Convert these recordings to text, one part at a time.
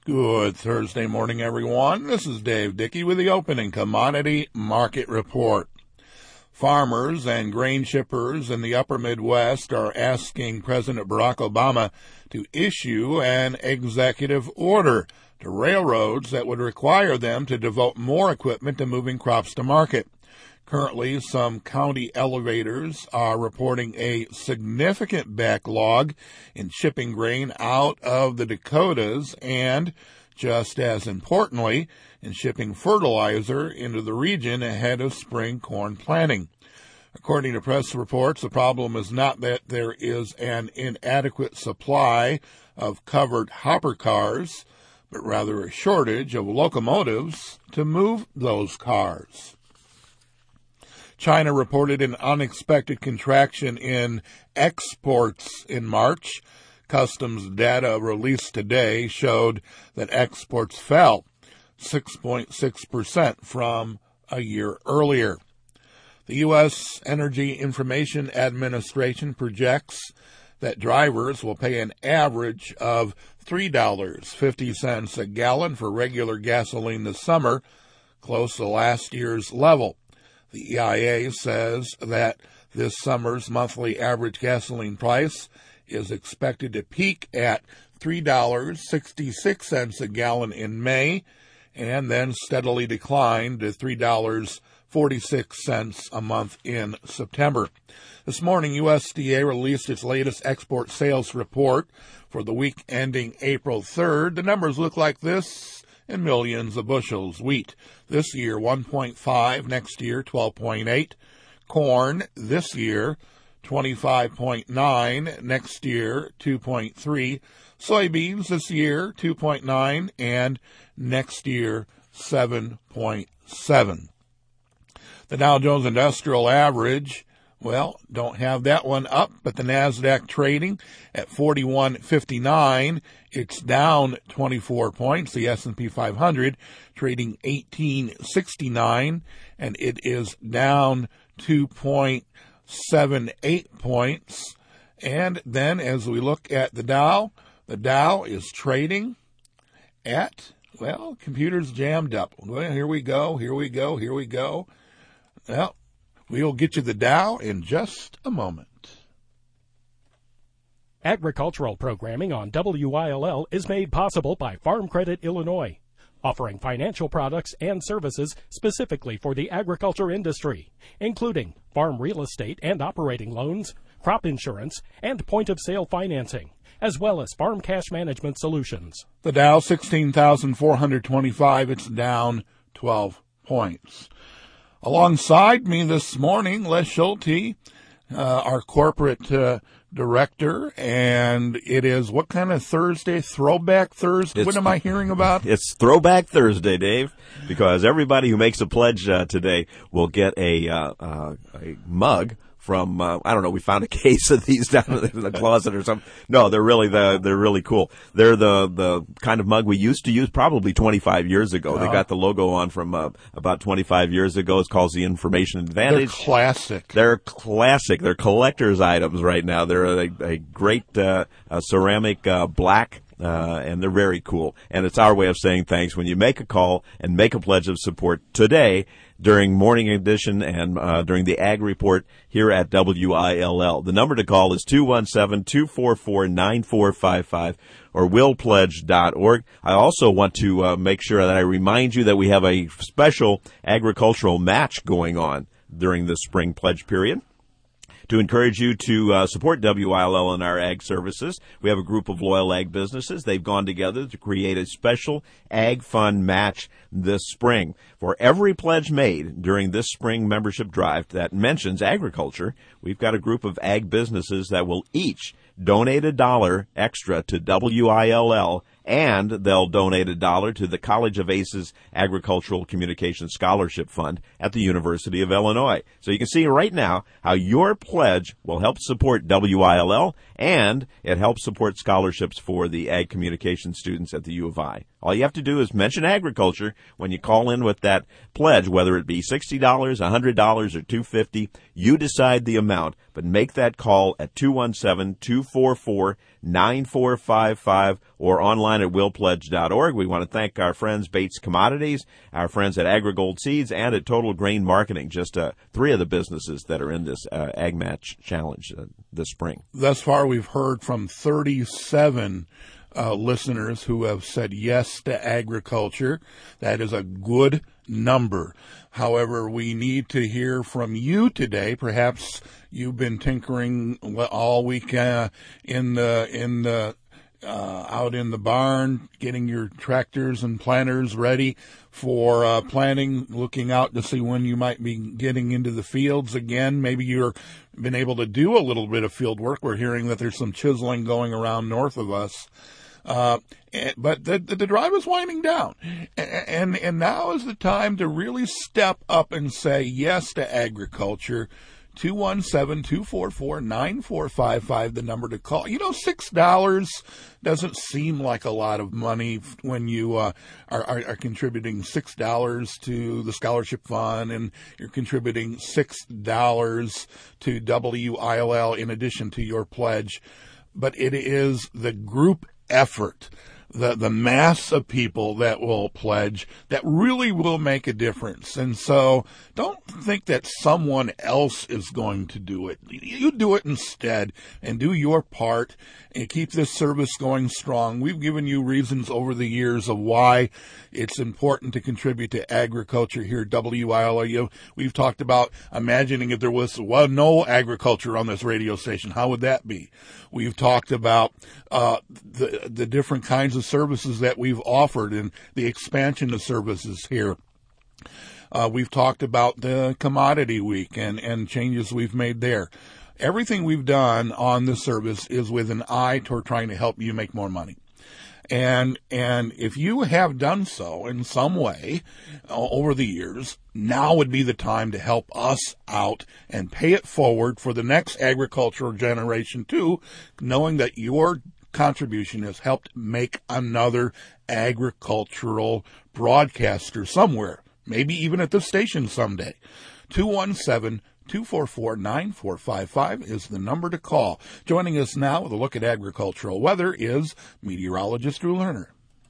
Good Thursday morning, everyone. This is Dave Dickey with the opening commodity market report. Farmers and grain shippers in the upper Midwest are asking President Barack Obama to issue an executive order to railroads that would require them to devote more equipment to moving crops to market. Currently, some county elevators are reporting a significant backlog in shipping grain out of the Dakotas and, just as importantly, in shipping fertilizer into the region ahead of spring corn planting. According to press reports, the problem is not that there is an inadequate supply of covered hopper cars, but rather a shortage of locomotives to move those cars. China reported an unexpected contraction in exports in March. Customs data released today showed that exports fell 6.6% from a year earlier. The U.S. Energy Information Administration projects that drivers will pay an average of $3.50 a gallon for regular gasoline this summer, close to last year's level. The EIA says that this summer's monthly average gasoline price is expected to peak at $3.66 a gallon in May and then steadily decline to $3.46 a month in September. This morning, USDA released its latest export sales report for the week ending April 3rd. The numbers look like this in millions of bushels. Wheat this year 1.5, next year 12.8. Corn this year 25.9, next year 2.3. Soybeans this year 2.9 and next year 7.7. The Dow Jones Industrial Average, well, don't have that one up, but the NASDAQ trading at 41.59. It's down 24 points. The S&P 500 trading 18.69, and it is down 2.78 points. And then as we look at the Dow is trading at, well, computer's jammed up. Well, here we go. Well, we'll get you the Dow in just a moment. Agricultural programming on WILL is made possible by Farm Credit Illinois, offering financial products and services specifically for the agriculture industry, including farm real estate and operating loans, crop insurance, and point-of-sale financing, as well as farm cash management solutions. The Dow, 16,425. It's down 12 points. Alongside me this morning, Les Schulte, our corporate director, and it is what kind of Thursday? Throwback Thursday? What am I hearing about? It's Throwback Thursday, Dave, because everybody who makes a pledge today will get a mug from, I don't know, we found a case of these down in the closet or something. No, they're really cool. They're the kind of mug we used to use probably 25 years ago. They got the logo on from about 25 years ago. It's called the Information Advantage. They're classic. They're collector's items right now. They're a great ceramic black. And they're very cool. And it's our way of saying thanks when you make a call and make a pledge of support today during Morning Edition and during the Ag Report here at WILL. The number to call is 217-244-9455 or willpledge.org. I also want to make sure that I remind you that we have a special agricultural match going on during the spring pledge period. To encourage you to support WILL and our ag services, we have a group of loyal ag businesses. They've gone together to create a special ag fund match this spring. For every pledge made during this spring membership drive that mentions agriculture, we've got a group of ag businesses that will each donate $1 extra to WILL, and they'll donate $1 to the College of Aces Agricultural Communication Scholarship Fund at the University of Illinois. So you can see right now how your pledge will help support WILL, and it helps support scholarships for the ag communication students at the U of I. All you have to do is mention agriculture when you call in with that pledge, whether it be $60, $100, or $250. You decide the amount, but make that call at 217-244 244-9455 or online at willpledge.org. We want to thank our friends Bates Commodities, our friends at AgriGold Seeds, and at Total Grain Marketing, just three of the businesses that are in this Ag Match Challenge this spring. Thus far, we've heard from 37 listeners who have said yes to agriculture. That is a good number. However, we need to hear from you today. Perhaps you've been tinkering all week out in the barn, getting your tractors and planters ready for planting, looking out to see when you might be getting into the fields again. Maybe you've been able to do a little bit of field work. We're hearing that there's some chiseling going around north of us. But the drive is winding down, and now is the time to really step up and say yes to agriculture. 217-244-9455, the number to call. You know, $6 doesn't seem like a lot of money when you are contributing $6 to the scholarship fund, and you're contributing $6 to WILL in addition to your pledge. But it is the group effort, the mass of people that will pledge, that really will make a difference. And so don't think that someone else is going to do it. You do it instead and do your part and keep this service going strong. We've given you reasons over the years of why it's important to contribute to agriculture here at WILU. We've talked about imagining if there was no agriculture on this radio station, how would that be? We've talked about the different kinds of services that we've offered and the expansion of services here. We've talked about the commodity week and changes we've made there. Everything we've done on this service is with an eye toward trying to help you make more money. And if you have done so in some way over the years, now would be the time to help us out and pay it forward for the next agricultural generation too, knowing that your contribution has helped make another agricultural broadcaster somewhere, maybe even at the station someday. 217-244-9455 is the number to call. Joining us now with a look at agricultural weather is meteorologist Drew Lerner.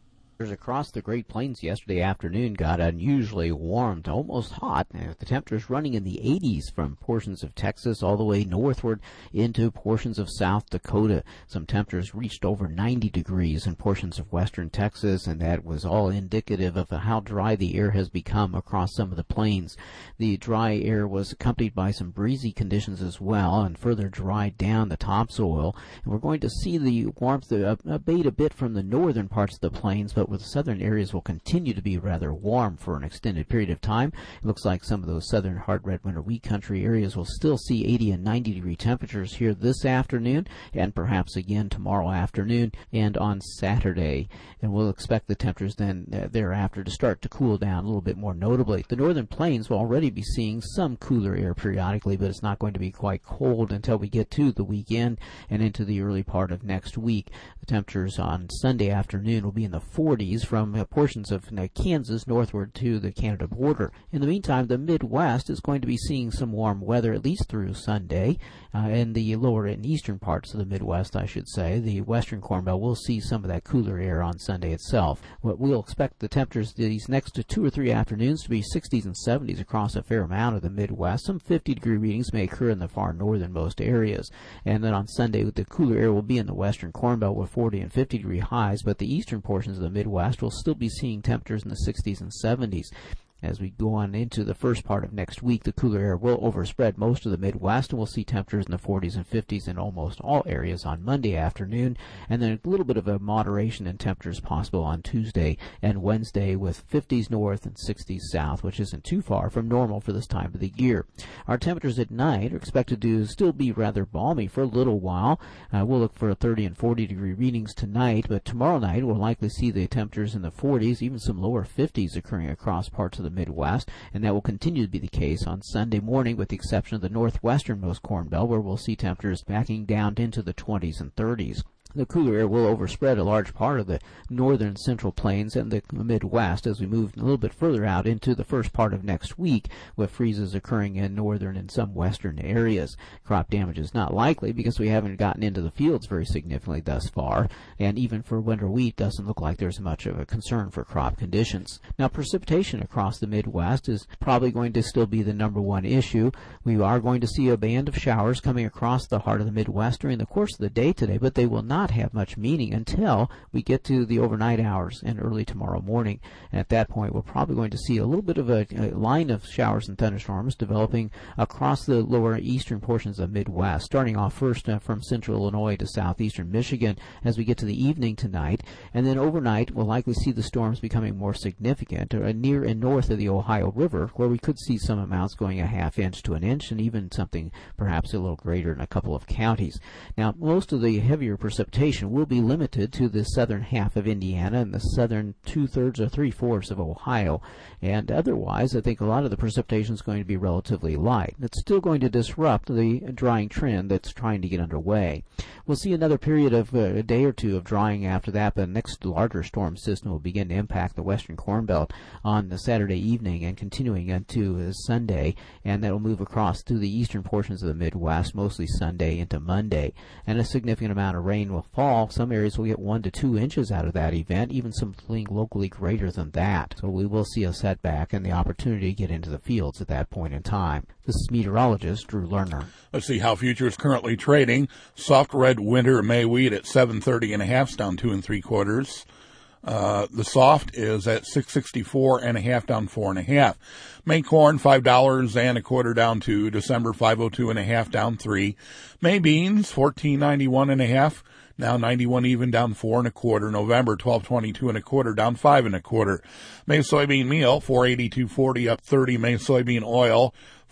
Across the Great Plains yesterday afternoon got unusually warm to almost hot. The temperatures running in the 80s from portions of Texas all the way northward into portions of South Dakota. Some temperatures reached over 90 degrees in portions of western Texas, and that was all indicative of how dry the air has become across some of the plains. The dry air was accompanied by some breezy conditions as well and further dried down the topsoil. And we're going to see the warmth abate a bit from the northern parts of the plains, but with the southern areas will continue to be rather warm for an extended period of time. It looks like some of those southern hard red winter wheat country areas will still see 80 and 90 degree temperatures here this afternoon and perhaps again tomorrow afternoon and on Saturday. And we'll expect the temperatures then thereafter to start to cool down a little bit more notably. The northern plains will already be seeing some cooler air periodically, but it's not going to be quite cold until we get to the weekend and into the early part of next week. The temperatures on Sunday afternoon will be in the 40s from portions of Kansas northward to the Canada border. In the meantime, the Midwest is going to be seeing some warm weather at least through Sunday. In the lower and eastern parts of the Midwest, I should say, the western Corn Belt will see some of that cooler air on Sunday itself. We'll expect the temperatures these next 2 or 3 afternoons to be 60s and 70s across a fair amount of the Midwest. Some 50-degree readings may occur in the far northernmost areas. And then on Sunday, the cooler air will be in the western Corn Belt with 40 and 50-degree highs, but the eastern portions of the Midwest will still be seeing temperatures in the 60s and 70s. As we go on into the first part of next week, the cooler air will overspread most of the Midwest, and we'll see temperatures in the 40s and 50s in almost all areas on Monday afternoon, and then a little bit of a moderation in temperatures possible on Tuesday and Wednesday with 50s north and 60s south, which isn't too far from normal for this time of the year. Our temperatures at night are expected to still be rather balmy for a little while. We'll look for 30 and 40 degree readings tonight, but tomorrow night we'll likely see the temperatures in the 40s, even some lower 50s occurring across parts of the Midwest, and that will continue to be the case on Sunday morning with the exception of the northwesternmost Corn Belt, where we'll see temperatures backing down into the 20s and 30s. The cooler air will overspread a large part of the northern central plains and the Midwest as we move a little bit further out into the first part of next week, with freezes occurring in northern and some western areas. Crop damage is not likely because we haven't gotten into the fields very significantly thus far, and even for winter wheat doesn't look like there's much of a concern for crop conditions. Now, precipitation across the Midwest is probably going to still be the number one issue. We are going to see a band of showers coming across the heart of the Midwest during the course of the day today, but they will not have much meaning until we get to the overnight hours and early tomorrow morning. And at that point, we're probably going to see a little bit of a line of showers and thunderstorms developing across the lower eastern portions of the Midwest, starting off first from central Illinois to southeastern Michigan as we get to the evening tonight. And then overnight, we'll likely see the storms becoming more significant near and north of the Ohio River, where we could see some amounts going a half inch to an inch, and even something perhaps a little greater in a couple of counties. Now, most of the heavier precipitation will be limited to the southern half of Indiana and the southern 2/3 or 3/4 of Ohio. And otherwise, I think a lot of the precipitation is going to be relatively light. It's still going to disrupt the drying trend that's trying to get underway. We'll see another period of a day or two of drying after that, but the next larger storm system will begin to impact the western Corn Belt on the Saturday evening and continuing into Sunday, and that will move across through the eastern portions of the Midwest, mostly Sunday into Monday. And a significant amount of rain will fall. Some areas will get 1 to 2 inches out of that event, even something locally greater than that. So we will see a setback and the opportunity to get into the fields at that point in time. This is meteorologist Drew Lerner. Let's see how futures currently trading. Soft red winter May wheat at 730 and a half, down 2 3/4. The soft is at 664 and a half, down 4 1/2. May corn $5 and a quarter, down 2. December 502 and a half, down 3. May beans 1491 and a half, now 91 even, down 4 1/4. November 1222 and a quarter, down 5 1/4. May soybean meal 482.40, up 30. May soybean oil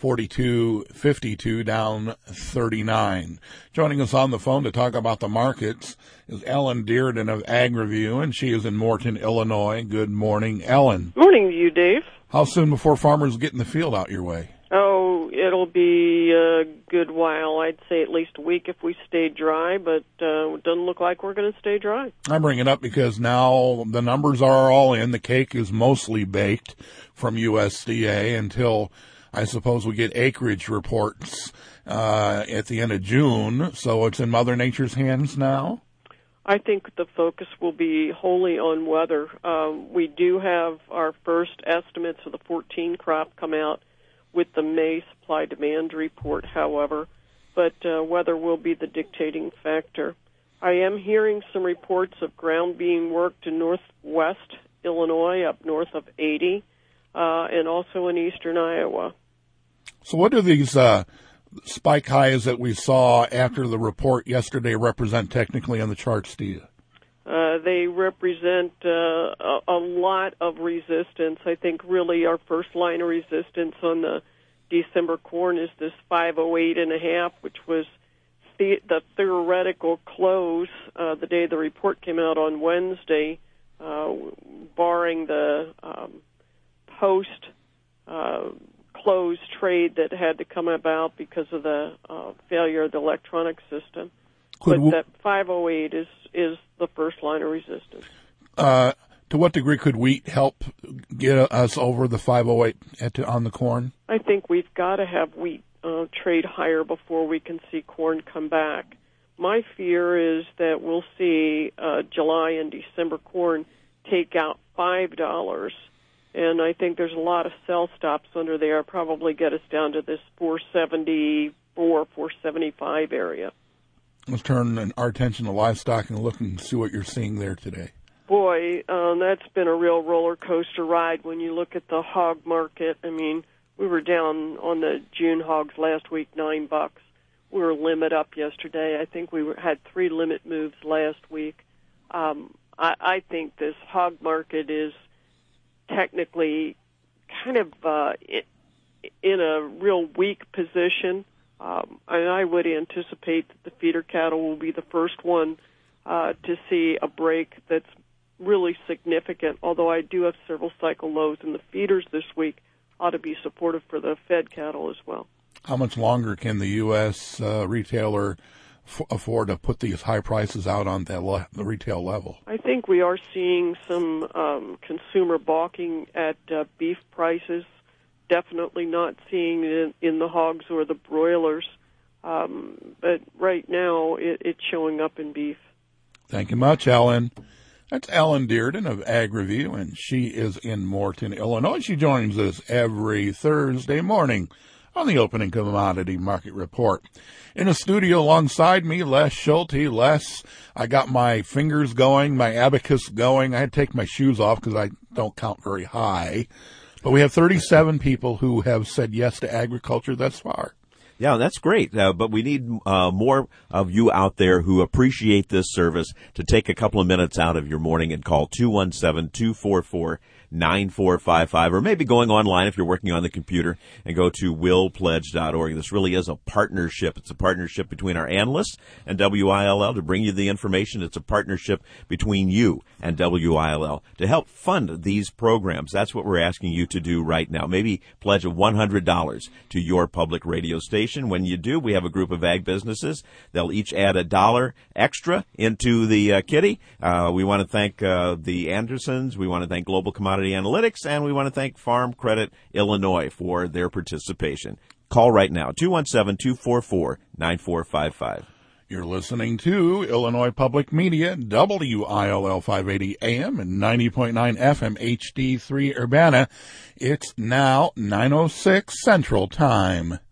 42.52, down 39. Joining us on the phone to talk about the markets is Ellen Dearden of Ag Review, and she is in Morton, Illinois. Good morning, Ellen. Morning to you, Dave. How soon before farmers get in the field out your way? Oh, it'll be a good while. I'd say at least a week if we stay dry, but it doesn't look like we're going to stay dry. I bring it up because now the numbers are all in. The cake is mostly baked from USDA until I suppose we get acreage reports at the end of June, so it's in Mother Nature's hands now? I think the focus will be wholly on weather. We do have our first estimates of the 14 crop come out with the May supply-demand report, however, but weather will be the dictating factor. I am hearing some reports of ground being worked in northwest Illinois, up north of 80, and also in eastern Iowa. So what do these spike highs that we saw after the report yesterday represent technically on the charts to you? They represent a lot of resistance. I think really our first line of resistance on the December corn is this 508.5, which was the theoretical close the day the report came out on Wednesday, barring the post close trade that had to come about because of the failure of the electronic system. But that 508 is the first line of resistance. To what degree could wheat help get us over the 508 on the corn? I think we've got to have wheat trade higher before we can see corn come back. My fear is that we'll see July and December corn take out $5, and I think there's a lot of sell stops under there, probably get us down to this 474, 475 area. Let's turn our attention to livestock and look and see what you're seeing there today. Boy, that's been a real roller coaster ride when you look at the hog market. I mean, we were down on the June hogs last week, $9. We were limit up yesterday. I think we had 3 limit moves last week. I think this hog market is technically kind of in a real weak position. And I would anticipate that the feeder cattle will be the first one to see a break that's really significant, although I do have several cycle lows in the feeders this week, ought to be supportive for the fed cattle as well. How much longer can the U.S. retailer afford to put these high prices out on the retail level. I think we are seeing some consumer balking at beef prices. Definitely not seeing it in the hogs or the broilers. But right now, it's showing up in beef. Thank you much, Ellen. That's Ellen Dearden of Ag Review, and she is in Morton, Illinois. She joins us every Thursday morning on the Opening Commodity Market Report. In the studio alongside me, Les Schulte. Les, I got my fingers going, my abacus going. I had to take my shoes off because I don't count very high. But we have 37 people who have said yes to agriculture thus far. Yeah, that's great. But we need more of you out there who appreciate this service to take a couple of minutes out of your morning and call 217-244-9455, or maybe going online if you're working on the computer and go to willpledge.org. This really is a partnership. It's a partnership between our analysts and WILL to bring you the information. It's a partnership between you and WILL to help fund these programs. That's what we're asking you to do right now. Maybe pledge $100 to your public radio station. When you do, we have a group of ag businesses. They'll each add $1 extra into the kitty. We want to thank the Andersons. We want to thank Global Commodity Analytics, and we want to thank Farm Credit Illinois for their participation. Call right now, 217-244-9455. You're listening to Illinois Public Media, WILL 580 AM and 90.9 FM HD3 Urbana. It's now 9:06 Central Time.